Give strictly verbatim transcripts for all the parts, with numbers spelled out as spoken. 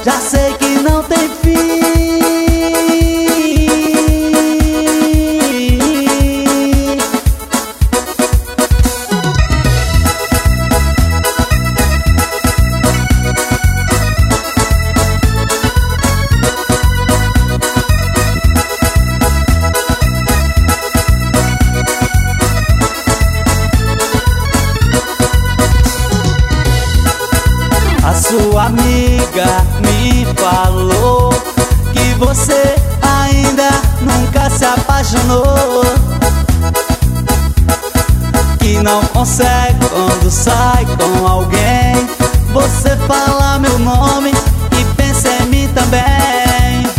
já sei que não tem fim. A sua amiga me falou que você ainda nunca se apaixonou, que não consegue quando sai com alguém. Você fala meu nome e pensa em mim também.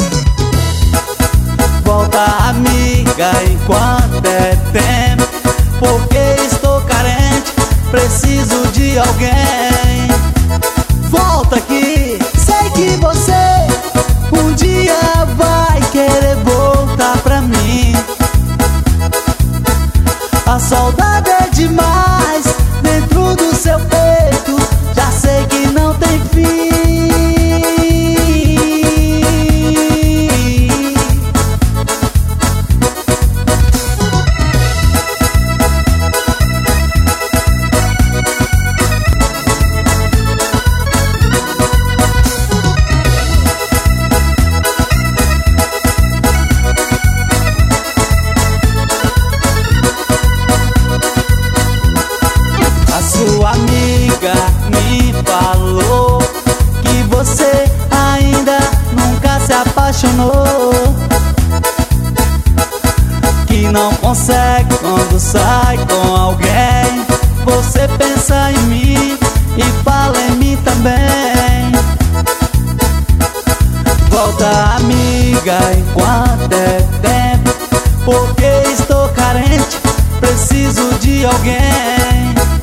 Volta, amiga, enquanto é tempo, porque estou carente, preciso de alguém. Volta aqui, sei que você um dia vai querer voltar pra mim. A saudade é demais dentro do seu peito, já sei que não tem fim. Sua amiga me falou que você ainda nunca se apaixonou, que não consegue quando sai com alguém. Você pensa em mim e fala em mim também. Volta, amiga, enquanto é tempo, porque estou carente, preciso de alguém.